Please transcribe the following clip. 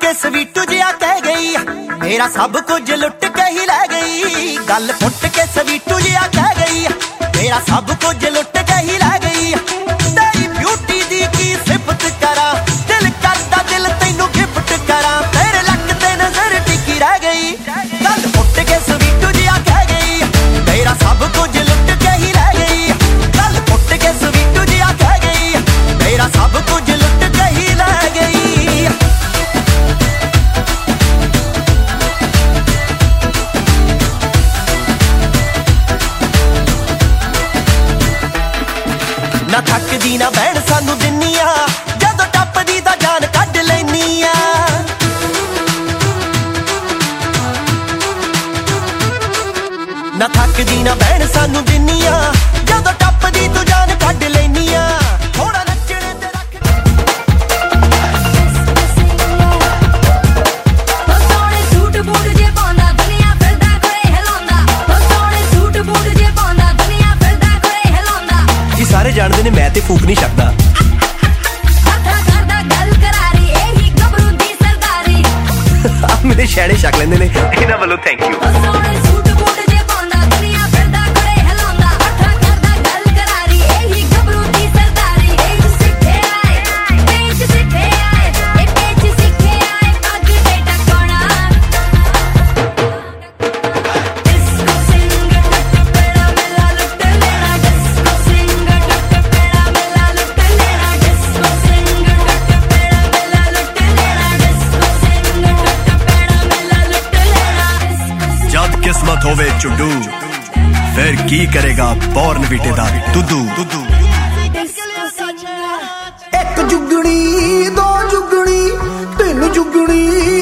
के स्वीटू जिया कह गई, मेरा सब कुछ लुट के ही लै गई। गल फुट के स्वीटू जिया कह गई, मेरा सब कुछ लुट के ही लै गई। तेरी ब्यूटी दी की सिफत करा, दिल करदा दिल तैनू गिफ्ट करा, तेरे लक ते नजर टिकी रह गई। गल फुट के स्वीटू जिया कह गई, मेरा सब कुछ लुट के ही लै गई। गल फुट के स्वीटू जिया कह गई, मेरा सब कुछ लुट के ही लै गई। ना थकदी ना बहन सानू दिन्निया, जदों टपदी दा जान कढ लैनिया। ना थकदी ना बहन सानू दिन्निया, जदों टपदी तू जान कढ लैनिया। थोड़ा नचने ते रख सोहणे सूट बूट जे पाउंदा दुनिया फिरदा कोई हिलाउंदा। सोहणे सूट बूट जे पाउंदा दुनिया फिरदा कोई हिलाउंदा। जी सारे जानदे ने मैं ते फूक नहीं सकदा। हत्था करदा गल करारी, एही गबरू दी सरदारी। आप मेरे शैणे छक लेंदे ने, इन्हां वल्लों थैंक यू। सोहणे सूट बूट जे पाउंदा दुनिया फिरदा कोई हिलाउंदा। हत्था करदा गल करारी, एही गबरू दी सरदारी। एच सिੱਖੇ आए, पेच सिੱਖੇ आए, ए पेच सिੱਖੇ आए, पग ते टकोना। डिस्को सिंग टक पेड़ा मेला लुट लेना। डिस्को सिंग टक पेड़ा मेला लुट लेना। डिस्को सिंग टक पेड़ा मेला लुट लेना। डिस्को सिंग टक पेड़ा मेला लुट लेना। जद किस्मत होवे चुडू, फिर की करेगा बॉर्नवीटे दा दुद्धू। एक जुगनी दो जुगनी तीन जुगनी